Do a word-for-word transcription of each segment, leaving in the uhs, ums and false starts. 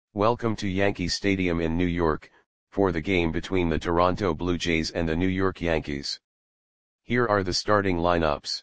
Welcome to Yankee Stadium in New York, for the game between the Toronto Blue Jays and the New York Yankees. Here are the starting lineups.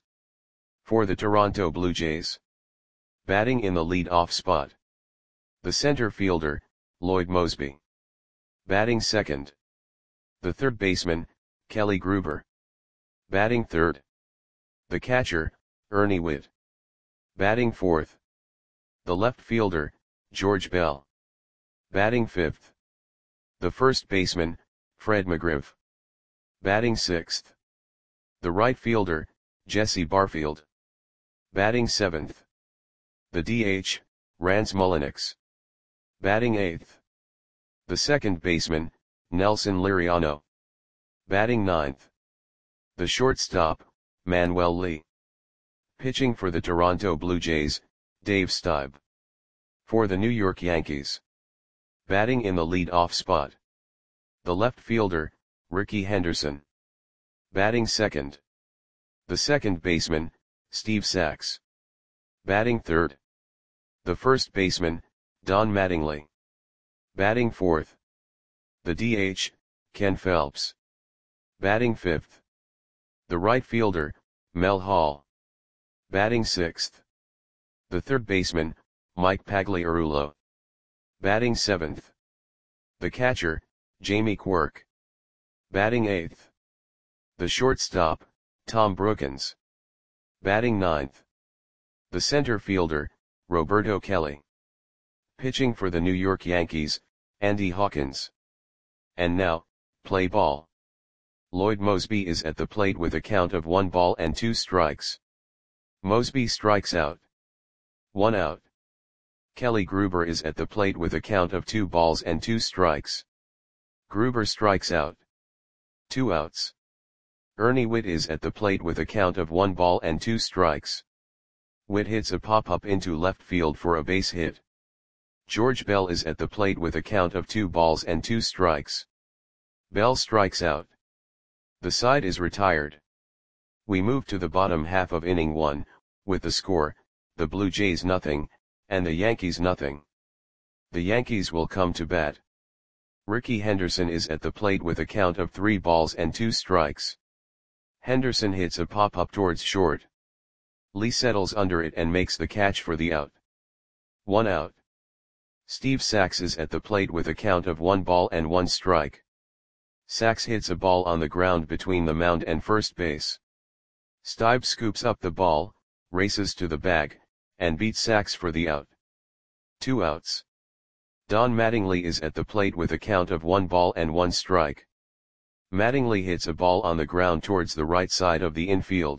For the Toronto Blue Jays. Batting in the lead-off spot. The center fielder, Lloyd Moseby. Batting second. The third baseman, Kelly Gruber. Batting third. The catcher, Ernie Whitt. Batting fourth. The left fielder, George Bell. Batting fifth. The first baseman, Fred McGriff. Batting sixth. The right fielder, Jesse Barfield. Batting seventh. The D H, Rance Mulliniks. Batting eighth. The second baseman, Nelson Liriano. Batting ninth. The shortstop, Manuel Lee. Pitching for the Toronto Blue Jays, Dave Stieb. For the New York Yankees. Batting in the lead-off spot. The left fielder, Rickey Henderson. Batting second. The second baseman, Steve Sax. Batting third. The first baseman, Don Mattingly. Batting fourth. The D H, Ken Phelps. Batting fifth. The right fielder, Mel Hall. Batting sixth. The third baseman, Mike Pagliarulo. Batting seventh. The catcher, Jamie Quirk. Batting eighth. The shortstop, Tom Brookens. Batting ninth. The center fielder, Roberto Kelly. Pitching for the New York Yankees, Andy Hawkins. And now, play ball. Lloyd Moseby is at the plate with a count of one ball and two strikes. Moseby strikes out. One out. Kelly Gruber is at the plate with a count of two balls and two strikes. Gruber strikes out. Two outs. Ernie Whitt is at the plate with a count of one ball and two strikes. Whitt hits a pop-up into left field for a base hit. George Bell is at the plate with a count of two balls and two strikes. Bell strikes out. The side is retired. We move to the bottom half of inning one, with the score, the Blue Jays nothing, and the Yankees nothing. The Yankees will come to bat. Rickey Henderson is at the plate with a count of three balls and two strikes. Henderson hits a pop-up towards short. Lee settles under it and makes the catch for the out. One out. Steve Sax is at the plate with a count of one ball and one strike. Sax hits a ball on the ground between the mound and first base. Stieb scoops up the ball, races to the bag, and beats Sax for the out. Two outs. Don Mattingly is at the plate with a count of one ball and one strike. Mattingly hits a ball on the ground towards the right side of the infield.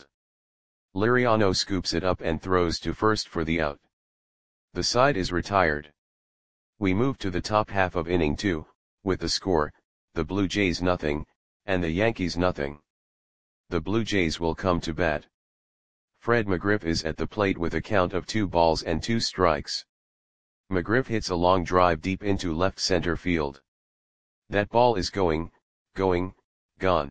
Liriano scoops it up and throws to first for the out. The side is retired. We move to the top half of inning two, with the score, the Blue Jays nothing, and the Yankees nothing. The Blue Jays will come to bat. Fred McGriff is at the plate with a count of two balls and two strikes. McGriff hits a long drive deep into left center field. That ball is going, going, gone.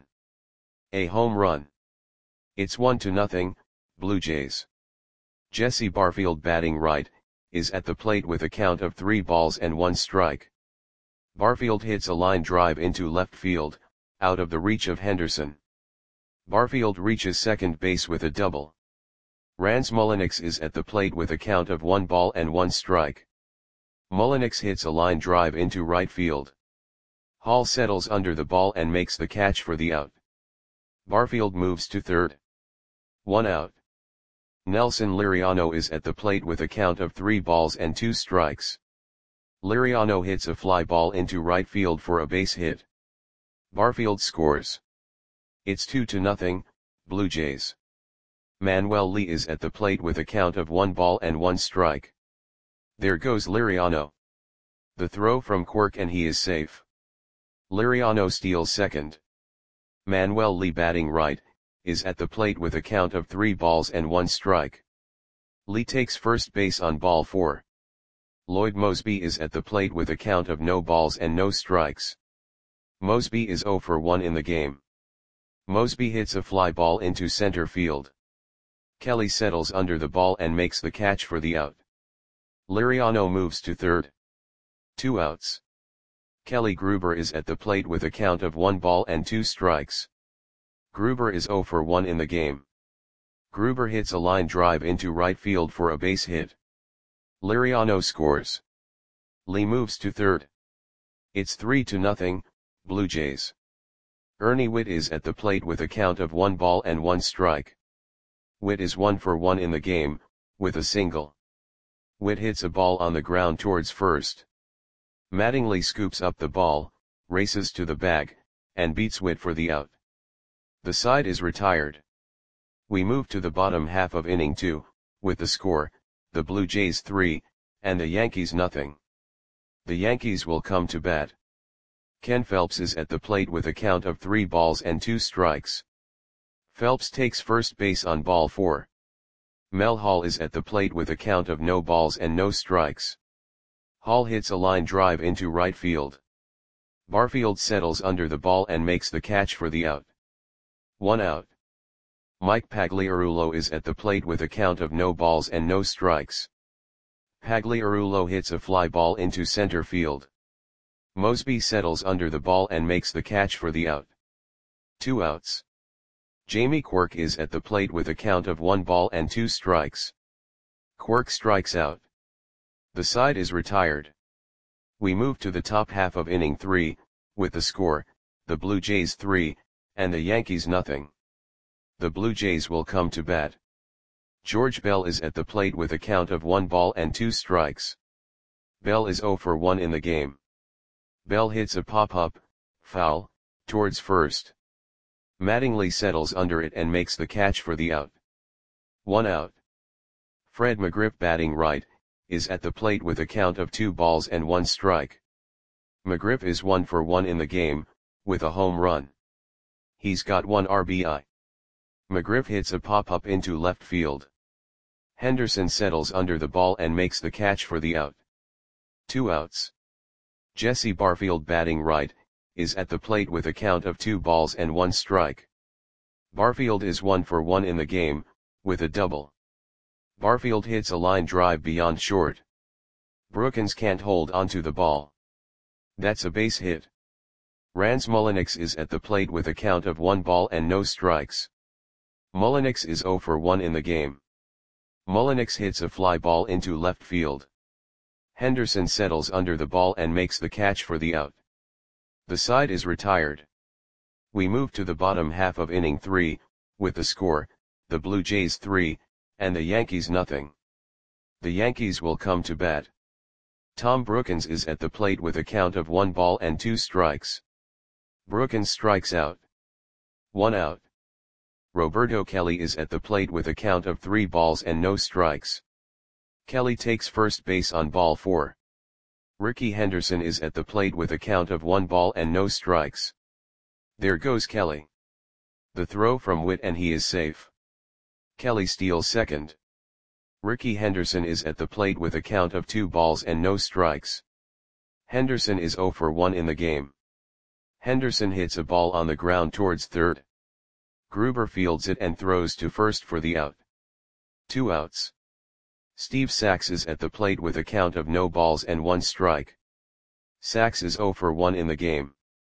A home run. It's one to nothing, Blue Jays. Jesse Barfield, batting right, is at the plate with a count of three balls and one strike. Barfield hits a line drive into left field, out of the reach of Henderson. Barfield reaches second base with a double. Rance Mulliniks is at the plate with a count of one ball and one strike. Mulliniks hits a line drive into right field. Hall settles under the ball and makes the catch for the out. Barfield moves to third. One out. Nelson Liriano is at the plate with a count of three balls and two strikes. Liriano hits a fly ball into right field for a base hit. Barfield scores. It's two to nothing, Blue Jays. Manuel Lee is at the plate with a count of one ball and one strike. There goes Liriano. The throw from Quirk and he is safe. Liriano steals second. Manuel Lee, batting right, is at the plate with a count of three balls and one strike. Lee takes first base on ball four. Lloyd Moseby is at the plate with a count of no balls and no strikes. Moseby is zero for one in the game. Moseby hits a fly ball into center field. Kelly settles under the ball and makes the catch for the out. Liriano moves to third. Two outs. Kelly Gruber is at the plate with a count of one ball and two strikes. Gruber is zero for one in the game. Gruber hits a line drive into right field for a base hit. Liriano scores. Lee moves to third. It's three to nothing, Blue Jays. Ernie Whitt is at the plate with a count of one ball and one strike. Whitt is one for one in the game, with a single. Whitt hits a ball on the ground towards first. Mattingly scoops up the ball, races to the bag, and beats Whitt for the out. The side is retired. We move to the bottom half of inning two, with the score, the Blue Jays three, and the Yankees nothing. The Yankees will come to bat. Ken Phelps is at the plate with a count of three balls and two strikes. Phelps takes first base on ball four. Mel Hall is at the plate with a count of no balls and no strikes. Hall hits a line drive into right field. Barfield settles under the ball and makes the catch for the out. One out. Mike Pagliarulo is at the plate with a count of no balls and no strikes. Pagliarulo hits a fly ball into center field. Mosby settles under the ball and makes the catch for the out. Two outs. Jamie Quirk is at the plate with a count of one ball and two strikes. Quirk strikes out. The side is retired. We move to the top half of inning three, with the score, the Blue Jays three, and the Yankees nothing. The Blue Jays will come to bat. George Bell is at the plate with a count of one ball and two strikes. Bell is zero for one in the game. Bell hits a pop-up, foul, towards first. Mattingly settles under it and makes the catch for the out. One out. Fred McGriff, batting right, is at the plate with a count of two balls and one strike. McGriff is one for one in the game, with a home run. He's got one R B I. McGriff hits a pop-up into left field. Henderson settles under the ball and makes the catch for the out. Two outs. Jesse Barfield, batting right, is at the plate with a count of two balls and one strike. Barfield is one for one in the game, with a double. Barfield hits a line drive beyond short. Brookins can't hold onto the ball. That's a base hit. Rans Mulliniks is at the plate with a count of one ball and no strikes. Mulliniks is zero for one in the game. Mulliniks hits a fly ball into left field. Henderson settles under the ball and makes the catch for the out. The side is retired. We move to the bottom half of inning three, with the score, the Blue Jays three, and the Yankees nothing. The Yankees will come to bat. Tom Brookins is at the plate with a count of one ball and two strikes. Brookins strikes out. One out. Roberto Kelly is at the plate with a count of three balls and no strikes. Kelly takes first base on ball four. Ricky Henderson is at the plate with a count of one ball and no strikes. There goes Kelly. The throw from Whitt and he is safe. Kelly steals second. Ricky Henderson is at the plate with a count of two balls and no strikes. Henderson is zero for one in the game. Henderson hits a ball on the ground towards third. Gruber fields it and throws to first for the out. Two outs. Steve Sax is at the plate with a count of no balls and one strike. Sax is zero for one in the game.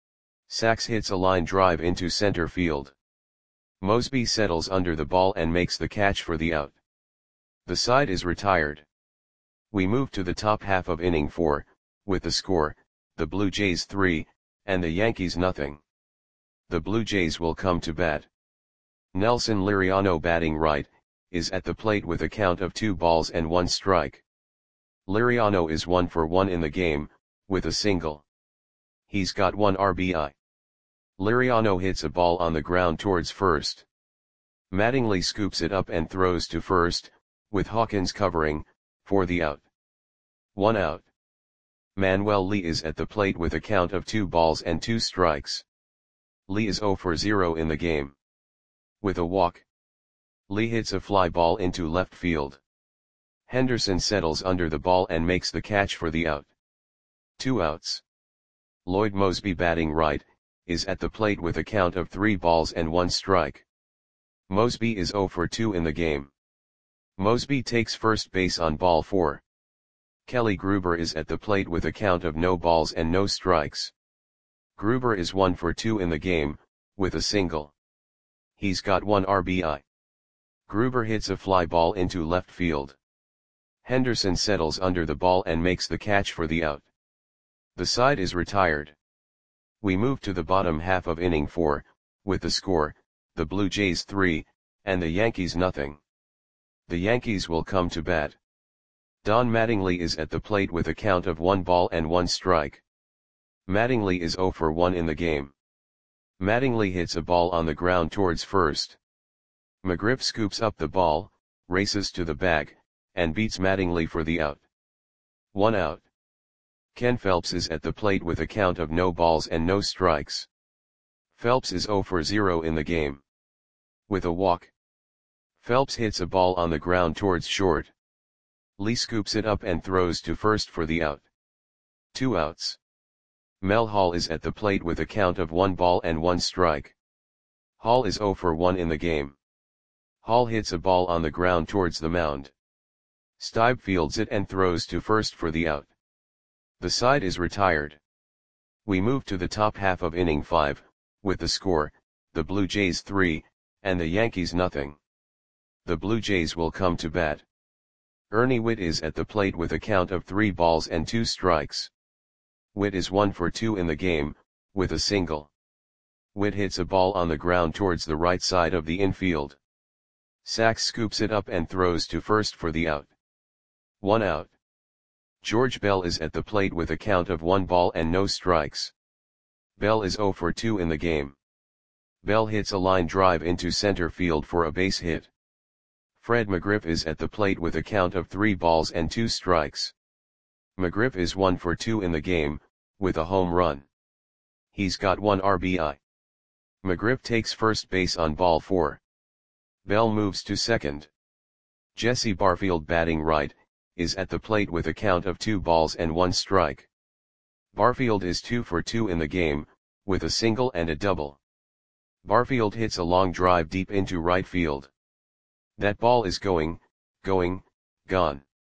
Sax hits a line drive into center field. Mosby settles under the ball and makes the catch for the out. The side is retired. We move to the top half of inning four, with the score, the Blue Jays three, and the Yankees nothing. The Blue Jays will come to bat. Nelson Liriano, batting right, is at the plate with a count of two balls and one strike. Liriano is one for one in the game, with a single. He's got one R B I. Liriano hits a ball on the ground towards first. Mattingly scoops it up and throws to first, with Hawkins covering, for the out. One out. Manuel Lee is at the plate with a count of two balls and two strikes. Lee is zero for zero in the game. With a walk, Lee hits a fly ball into left field. Henderson settles under the ball and makes the catch for the out. Two outs. Lloyd Mosby, batting right, is at the plate with a count of three balls and one strike. Mosby is zero for two in the game. Mosby takes first base on ball four. Kelly Gruber is at the plate with a count of no balls and no strikes. Gruber is one for two in the game, with a single. He's got one R B I. Gruber hits a fly ball into left field. Henderson settles under the ball and makes the catch for the out. The side is retired. We move to the bottom half of inning four, with the score, the Blue Jays three, and the Yankees nothing. The Yankees will come to bat. Don Mattingly is at the plate with a count of one ball and one strike. Mattingly is zero for one in the game. Mattingly hits a ball on the ground towards first. McGriff scoops up the ball, races to the bag, and beats Mattingly for the out. One out. Ken Phelps is at the plate with a count of no balls and no strikes. Phelps is zero for zero in the game. With a walk. Phelps hits a ball on the ground towards short. Lee scoops it up and throws to first for the out. Two outs. Mel Hall is at the plate with a count of one ball and one strike. Hall is zero for one in the game. Hall hits a ball on the ground towards the mound. Stibe fields it and throws to first for the out. The side is retired. We move to the top half of inning five, with the score, the Blue Jays three, and the Yankees nothing. The Blue Jays will come to bat. Ernie Whitt is at the plate with a count of three balls and two strikes. Whitt is one for two in the game, with a single. Whitt hits a ball on the ground towards the right side of the infield. Sachs scoops it up and throws to first for the out. One out. George Bell is at the plate with a count of one ball and no strikes. Bell is zero for two in the game. Bell hits a line drive into center field for a base hit. Fred McGriff is at the plate with a count of three balls and two strikes. McGriff is one for two in the game, with a home run. He's got one R B I. McGriff takes first base on ball four. Bell moves to second. Jesse Barfield, batting right, is at the plate with a count of two balls and one strike. Barfield is two for two in the game, with a single and a double. Barfield hits a long drive deep into right field. That ball is going, going, gone.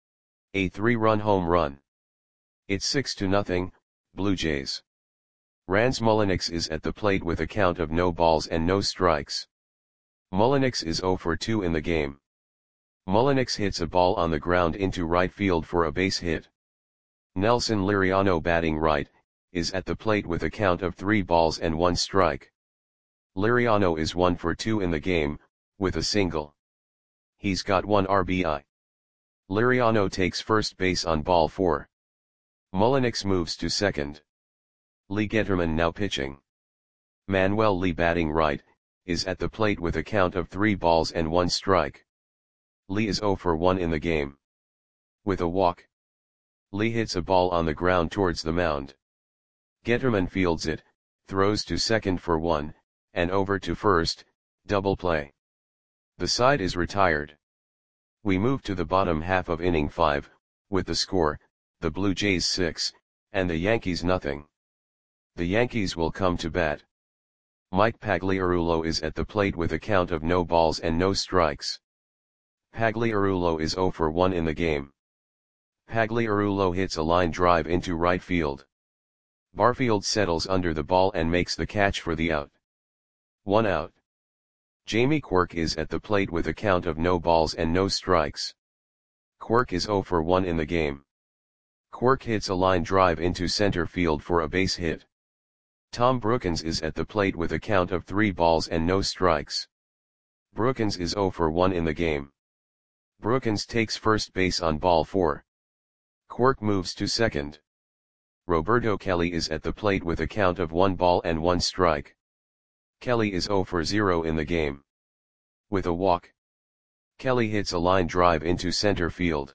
A three-run home run. It's six to nothing, Blue Jays. Rans Mulliniks is at the plate with a count of no balls and no strikes. Mulliniks is zero for two in the game. Mulliniks hits a ball on the ground into right field for a base hit. Nelson Liriano, batting right, is at the plate with a count of three balls and one strike. Liriano is one for two in the game, with a single. He's got one R B I. Liriano takes first base on ball four. Mulliniks moves to second. Lee Getterman now pitching. Manuel Lee, batting right, is at the plate with a count of three balls and one strike. Lee is zero for one in the game. With a walk. Lee hits a ball on the ground towards the mound. Getterman fields it, throws to second for one, and over to first, double play. The side is retired. We move to the bottom half of inning five, with the score, the Blue Jays six, and the Yankees nothing. The Yankees will come to bat. Mike Pagliarulo is at the plate with a count of no balls and no strikes. Pagliarulo is zero for one in the game. Pagliarulo hits a line drive into right field. Barfield settles under the ball and makes the catch for the out. One out. Jamie Quirk is at the plate with a count of no balls and no strikes. Quirk is zero for one in the game. Quirk hits a line drive into center field for a base hit. Tom Brookins is at the plate with a count of three balls and no strikes. Brookins is zero for one in the game. Brookins takes first base on ball four. Quirk moves to second. Roberto Kelly is at the plate with a count of one ball and one strike. Kelly is zero for zero in the game. With a walk. Kelly hits a line drive into center field.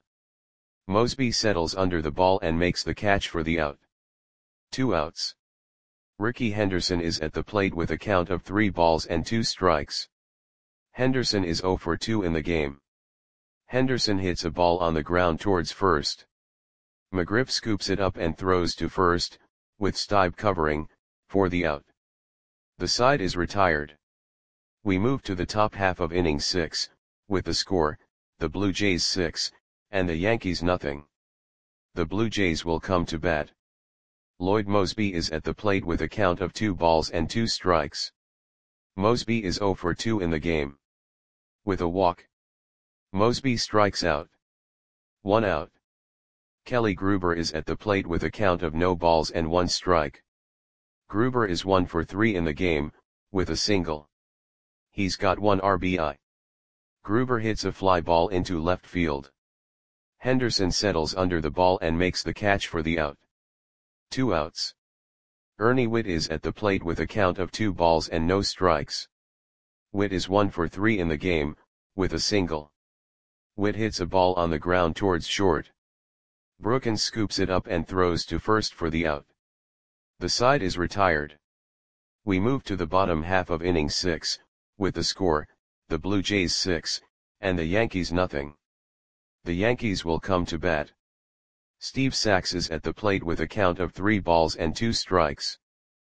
Mosby settles under the ball and makes the catch for the out. Two outs. Ricky Henderson is at the plate with a count of three balls and two strikes. Henderson is zero for two in the game. Henderson hits a ball on the ground towards first. McGriff scoops it up and throws to first, with Stibe covering, for the out. The side is retired. We move to the top half of inning six, with the score, the Blue Jays six, and the Yankees nothing. The Blue Jays will come to bat. Lloyd Moseby is at the plate with a count of two balls and two strikes. Moseby is zero for two in the game. With a walk, Moseby strikes out. One out. Kelly Gruber is at the plate with a count of no balls and one strike. Gruber is one for three in the game, with a single. He's got one R B I. Gruber hits a fly ball into left field. Henderson settles under the ball and makes the catch for the out. Two outs. Ernie Whitt is at the plate with a count of two balls and no strikes. Whitt is one for three in the game, with a single. Whitt hits a ball on the ground towards short. Brookins scoops it up and throws to first for the out. The side is retired. We move to the bottom half of inning six, with the score, the Blue Jays six, and the Yankees nothing. The Yankees will come to bat. Steve Sax is at the plate with a count of three balls and two strikes.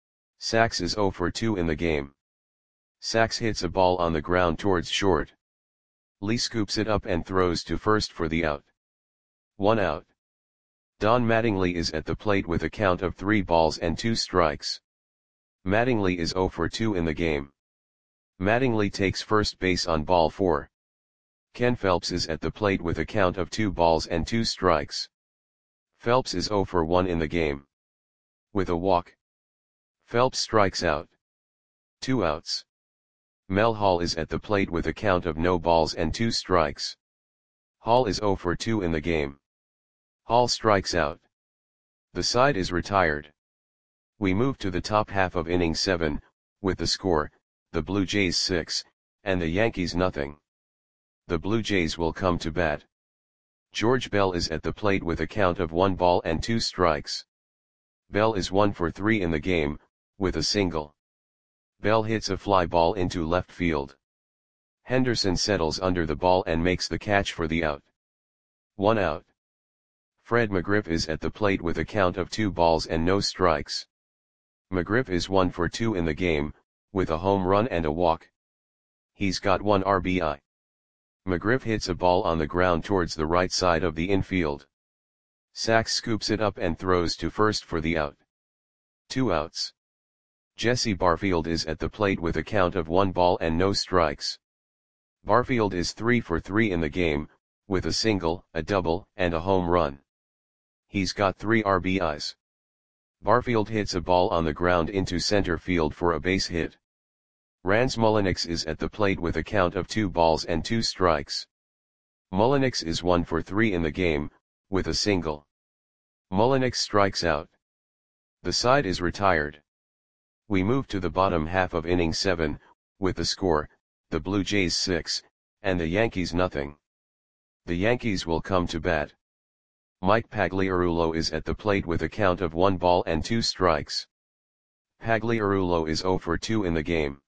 Sax is zero for two in the game. Sax hits a ball on the ground towards short. Lee scoops it up and throws to first for the out. One out. Don Mattingly is at the plate with a count of three balls and two strikes. Mattingly is zero for two in the game. Mattingly takes first base on ball four. Ken Phelps is at the plate with a count of two balls and two strikes. Phelps is zero for one in the game. With a walk, Phelps strikes out. Two outs. Mel Hall is at the plate with a count of no balls and two strikes. Hall is zero for two in the game. Hall strikes out. The side is retired. We move to the top half of inning seven, with the score, the Blue Jays six, and the Yankees nothing. The Blue Jays will come to bat. George Bell is at the plate with a count of one ball and two strikes. Bell is one for three in the game, with a single. Bell hits a fly ball into left field. Henderson settles under the ball and makes the catch for the out. One out. Fred McGriff is at the plate with a count of two balls and no strikes. McGriff is one for two in the game, with a home run and a walk. He's got one R B I. McGriff hits a ball on the ground towards the right side of the infield. Sax scoops it up and throws to first for the out. Two outs. Jesse Barfield is at the plate with a count of one ball and no strikes. Barfield is three for three in the game, with a single, a double, and a home run. He's got three R B Is. Barfield hits a ball on the ground into center field for a base hit. Rance Mulliniks is at the plate with a count of two balls and two strikes. Mulliniks is one for three in the game, with a single. Mulliniks strikes out. The side is retired. We move to the bottom half of inning seven, with the score, the Blue Jays six, and the Yankees nothing. The Yankees will come to bat. Mike Pagliarulo is at the plate with a count of one ball and two strikes. Pagliarulo is zero for two in the game.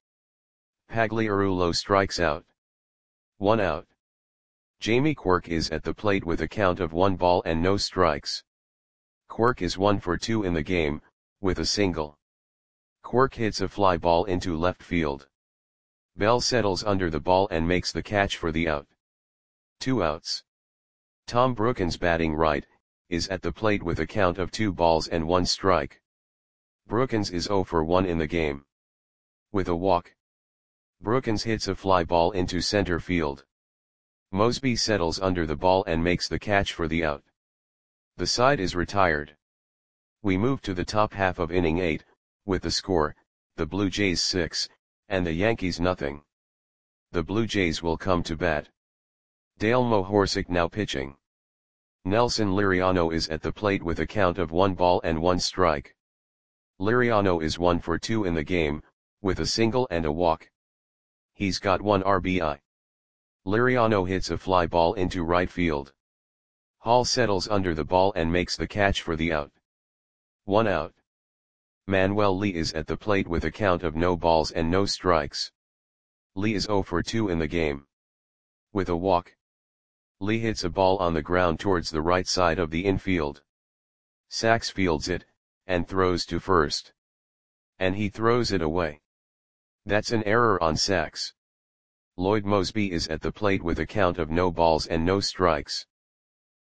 Pagliarulo strikes out. One out. Jamie Quirk is at the plate with a count of one ball and no strikes. Quirk is one for two in the game, with a single. Quirk hits a fly ball into left field. Bell settles under the ball and makes the catch for the out. Two outs. Tom Brookins, batting right, is at the plate with a count of two balls and one strike. Brookins is zero for one in the game. With a walk, Brookins hits a fly ball into center field. Moseby settles under the ball and makes the catch for the out. The side is retired. We move to the top half of inning eight, with the score, the Blue Jays six, and the Yankees nothing. The Blue Jays will come to bat. Dale Mohorsic now pitching. Nelson Liriano is at the plate with a count of one ball and one strike. Liriano is one for two in the game, with a single and a walk. He's got one R B I. Liriano hits a fly ball into right field. Hall settles under the ball and makes the catch for the out. One out. Manuel Lee is at the plate with a count of no balls and no strikes. Lee is zero for two in the game. With a walk, Lee hits a ball on the ground towards the right side of the infield. Sax fields it, and throws to first. And he throws it away. That's an error on Sax. Lloyd Moseby is at the plate with a count of no balls and no strikes.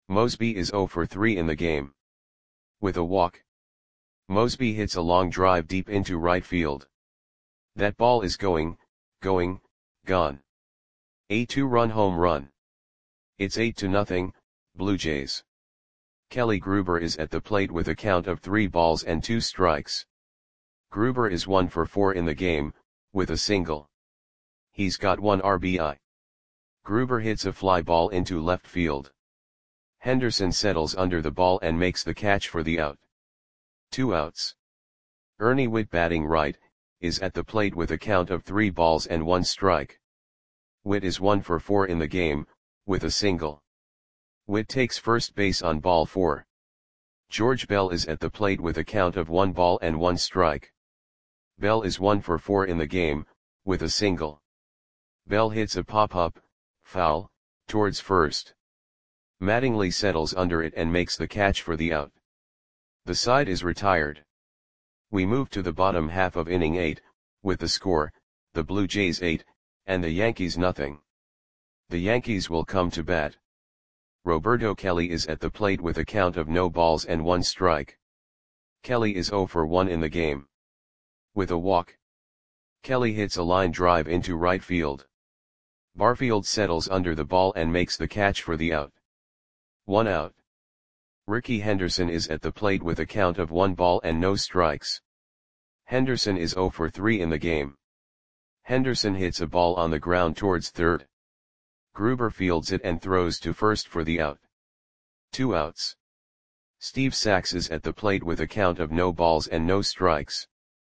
Mosby is zero for three in the game. With a walk. Mosby hits a long drive deep into right field. That ball is going, going, gone. A two-run home run. It's eight to nothing, Blue Jays. Kelly Gruber is at the plate with a count of three balls and two strikes. Gruber is one for four in the game, with a single. He's got one R B I. Gruber hits a fly ball into left field. Henderson settles under the ball and makes the catch for the out. Two outs. Ernie Whitt, batting right, is at the plate with a count of three balls and one strike. Whitt is one for four in the game, with a single. Whitt takes first base on ball four. George Bell is at the plate with a count of one ball and one strike. Bell is one for four in the game, with a single. Bell hits a pop-up, foul, towards first. Mattingly settles under it and makes the catch for the out. The side is retired. We move to the bottom half of inning eight, with the score, the Blue Jays eight, and the Yankees nothing. The Yankees will come to bat. Roberto Kelly is at the plate with a count of no balls and one strike. Kelly is zero for one in the game. With a walk. Kelly hits a line drive into right field. Barfield settles under the ball and makes the catch for the out. One out. Ricky Henderson is at the plate with a count of one ball and no strikes. Henderson is zero for three in the game. Henderson hits a ball on the ground towards third. Gruber fields it and throws to first for the out. Two outs. Steve Sax is at the plate with a count of no balls and no strikes.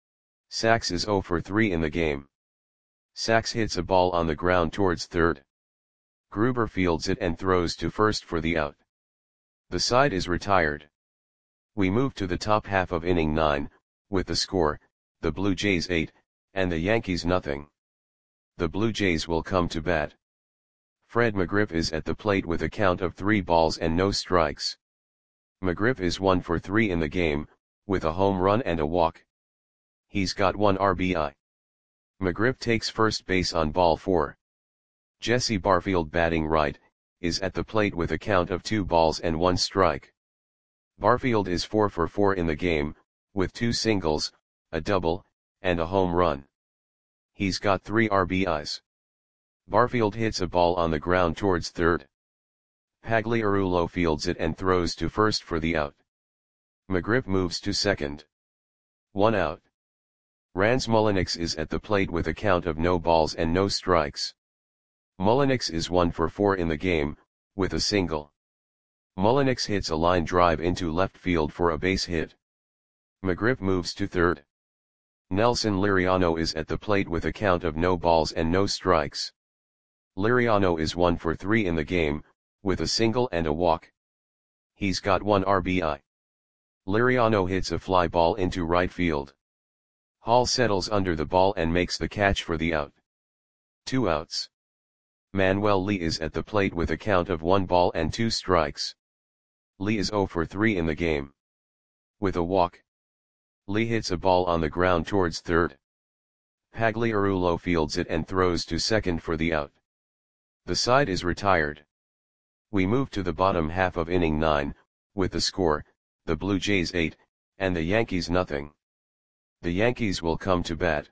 Sax is zero for three in the game. Sax hits a ball on the ground towards third. Gruber fields it and throws to first for the out. The side is retired. We move to the top half of inning nine, with the score, the Blue Jays eight, and the Yankees nothing. The Blue Jays will come to bat. Fred McGriff is at the plate with a count of three balls and no strikes. McGriff is one for three in the game, with a home run and a walk. He's got one R B I. McGriff takes first base on ball four. Jesse Barfield, batting right, is at the plate with a count of two balls and one strike. Barfield is four for four in the game, with two singles, a double, and a home run. He's got three R B Is. Barfield hits a ball on the ground towards third. Pagliarulo fields it and throws to first for the out. McGriff moves to second. One out. Rans Mulliniks is at the plate with a count of no balls and no strikes. Mulliniks is one for four in the game, with a single. Mulliniks hits a line drive into left field for a base hit. McGriff moves to third. Nelson Liriano is at the plate with a count of no balls and no strikes. Liriano is one for three in the game, with a single and a walk. He's got one R B I. Liriano hits a fly ball into right field. Hall settles under the ball and makes the catch for the out. Two outs. Manuel Lee is at the plate with a count of one ball and two strikes. Lee is zero for three in the game. With a walk. Lee hits a ball on the ground towards third. Pagliarulo fields it and throws to second for the out. The side is retired. We move to the bottom half of inning nine, with the score, the Blue Jays eight, and the Yankees nothing. The Yankees will come to bat.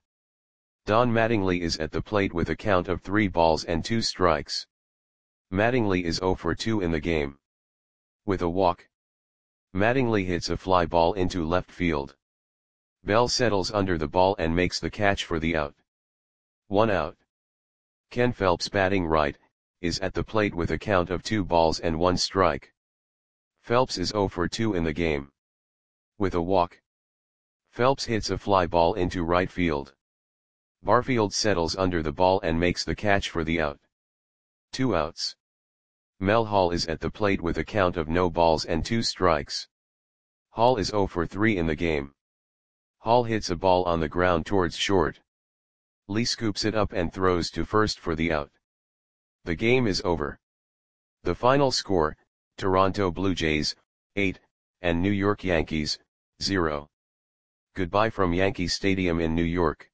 Don Mattingly is at the plate with a count of three balls and two strikes. Mattingly is zero for two in the game. With a walk. Mattingly hits a fly ball into left field. Bell settles under the ball and makes the catch for the out. One out. Ken Phelps, batting right, is at the plate with a count of two balls and one strike. Phelps is zero for two in the game. With a walk. Phelps hits a fly ball into right field. Barfield settles under the ball and makes the catch for the out. Two outs. Mel Hall is at the plate with a count of no balls and two strikes. Hall is zero for three in the game. Hall hits a ball on the ground towards short. Lee scoops it up and throws to first for the out. The game is over. The final score, Toronto Blue Jays, eight, and New York Yankees, zero. Goodbye from Yankee Stadium in New York.